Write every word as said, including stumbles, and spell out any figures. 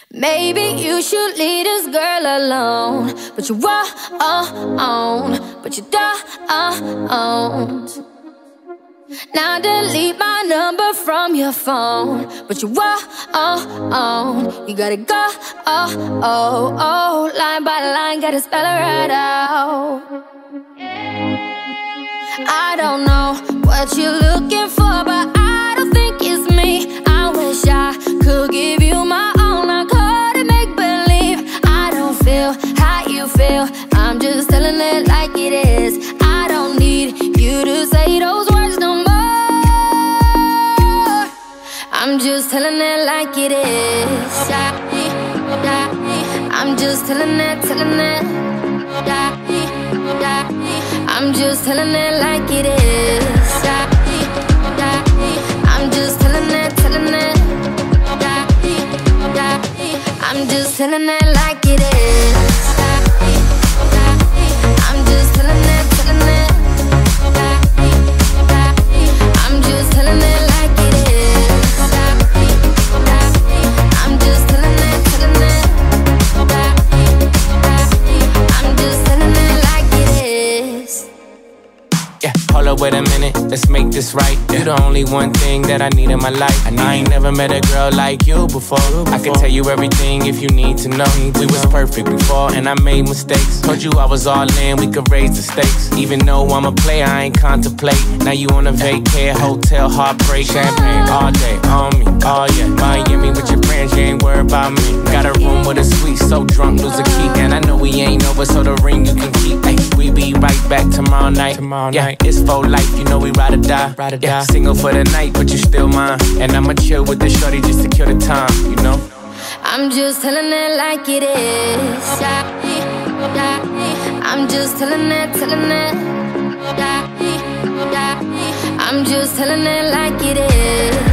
Maybe you should leave this girl alone, but you won't, but you don't. Now delete my number from your phone, but you won't. You gotta go, oh, oh, oh. Line by line, gotta spell it right out. I don't know what you're looking for, but I don't think it's me. I wish I could give you my all. I couldn't make believe. I don't feel how you feel. I'm just telling it like it is. I don't need you to say those words no more. I'm just telling it like it is. I'm just telling it, telling it. I'm just telling it like it is. I'm just telling it, telling it. I'm just telling it like it is. I'm just telling it, telling it. I'm just telling it like it is. I'm just telling it, telling it. I'm just telling it like it is. Yeah, hold up, wait a minute, let's make this right. You the only one thing that I need in my life. I, I ain't never met a girl like you before. I can tell you everything if you need to know. We was perfect before and I made mistakes. Told you I was all in, we could raise the stakes. Even though I'm a player, I ain't contemplate. Now you on a vacay, hotel, heartbreak. Champagne all day, on me, oh yeah. Miami with your friends, you ain't worried about me. Got a room with a suite, so drunk, lose a key. And I know we ain't over, so the ring you can keep. Ay, we be right back tomorrow night. Tomorrow yeah, night. It's for life, you know we ride or die. Ride or die. Yeah, single for the night, but you still mine. And I'ma chill with the shorty just to kill the time, you know? I'm just telling it like it is. I'm just telling it, telling it. I'm just telling it like it is.